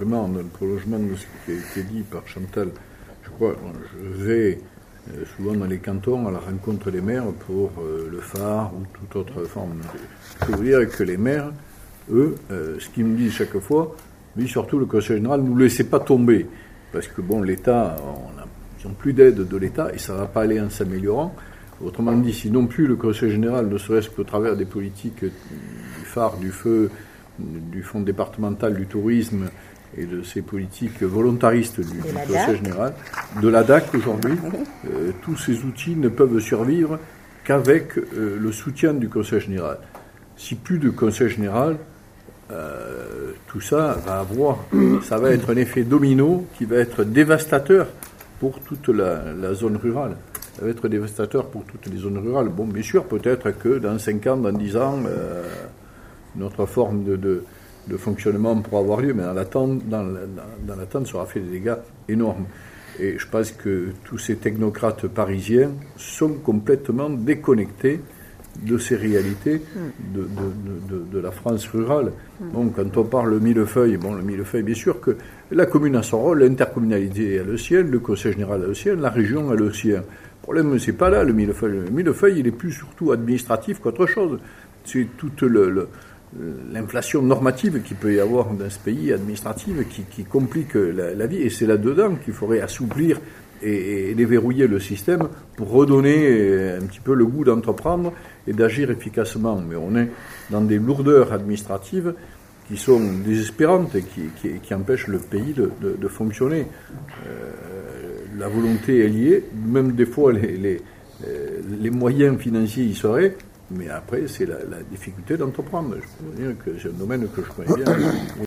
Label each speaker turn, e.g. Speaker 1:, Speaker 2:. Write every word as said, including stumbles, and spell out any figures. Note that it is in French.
Speaker 1: vraiment dans le prolongement de ce qui a été dit par Chantal, je crois, je vais euh, souvent dans les cantons à la rencontre des maires pour euh, le phare ou toute autre forme. Je peux vous dire que les maires, eux, euh, ce qu'ils me disent chaque fois, mais surtout le Conseil général, ne nous laissez pas tomber. Parce que bon, l'État, on a, ils n'ont plus d'aide de l'État et ça ne va pas aller en s'améliorant. Autrement dit, si non plus le Conseil général, ne serait-ce qu'au travers des politiques du phare, du feu, du fonds départemental du tourisme et de ces politiques volontaristes du, du Conseil général, de la D A C aujourd'hui, euh, tous ces outils ne peuvent survivre qu'avec euh, le soutien du Conseil général. Si plus de Conseil général, euh, tout ça va avoir, ça va être un effet domino qui va être dévastateur pour toute la, la zone rurale. Ça va être dévastateur pour toutes les zones rurales. Bon, bien sûr, peut-être que dans cinq ans, dans dix ans, euh, notre forme de, de, de fonctionnement pourra avoir lieu, mais dans l'attente, dans, dans, dans l'attente, ça aura fait des dégâts énormes. Et je pense que tous ces technocrates parisiens sont complètement déconnectés de ces réalités de, de, de, de, de la France rurale. Donc, quand on parle millefeuille, bon, le millefeuille, bien sûr que la commune a son rôle, l'intercommunalité a le sien, le conseil général a le sien, la région a le sien. Le problème, c'est pas là, le millefeuille. Le millefeuille, il est plus surtout administratif qu'autre chose. C'est toute le, le, l'inflation normative qu'il peut y avoir dans ce pays, administrative, qui, qui complique la, la vie. Et c'est là-dedans qu'il faudrait assouplir et, et déverrouiller le système pour redonner un petit peu le goût d'entreprendre et d'agir efficacement. Mais on est dans des lourdeurs administratives qui sont désespérantes et qui, qui, qui empêchent le pays de, de, de fonctionner. Euh, la volonté est liée, même des fois les, les, les moyens financiers y seraient, mais après c'est la, la difficulté d'entreprendre. Je peux vous dire que c'est un domaine que je connais bien.